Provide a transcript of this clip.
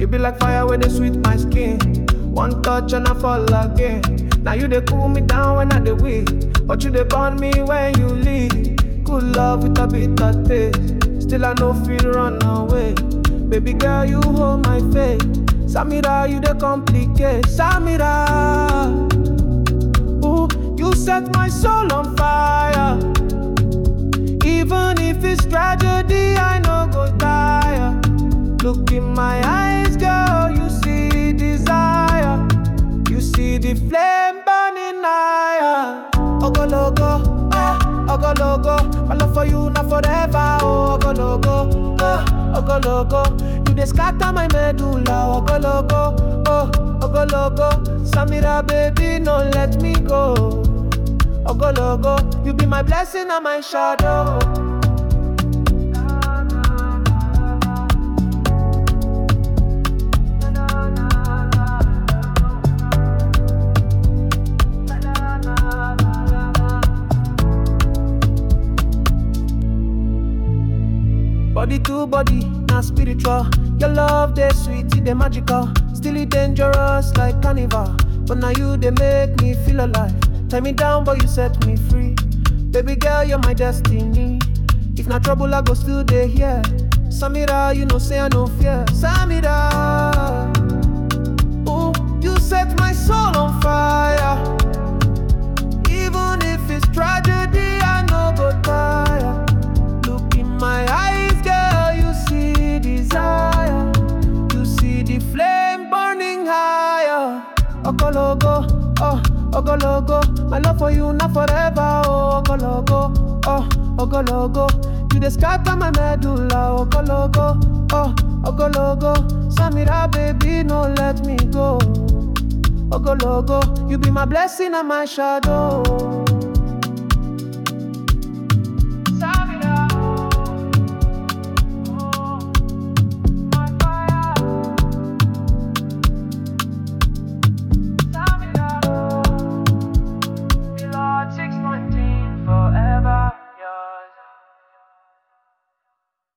be like fire when they sweet my skin. One touch and I fall again. Now you they cool me down when I dey weak, but you they burn me when you leave. Good love with a bitter taste. Still I no feel run away. Baby girl, you hold my faith. Samira, you they complicate. Samira, ooh, you set my soul on fire. Even if it's tragedy, I no go tire. Look in my eyes, girl, you see desire. You see the flame burning higher. Ogologo, ogologo. My love for you not forever. Oh, ogologo, ogologo. You dey scatter my medulla. Ogologo, ogologo. Samira, baby, no let me go. Ogologo, you be my blessing and my shadow. Body to body, not spiritual. Your love, they sweet, they magical. Still it dangerous like carnival. But now you, they make me feel alive. Tie me down, but you set me free. Baby girl, you're my destiny. If not trouble, I go still there here. Samira, you know, say I no fear. Samira, ooh, you set my soul on fire. Even if it's tragedy, I no go tire. Look in my eyes, girl, you see desire. You see the flame burning higher. Ogologo, ogologo. My love for you not forever. Oh, ogologo, ogologo. You dey scatter my medulla. Ogologo, ogologo. Samira, baby, no let me go. Ogologo, you be my blessing and my shadow.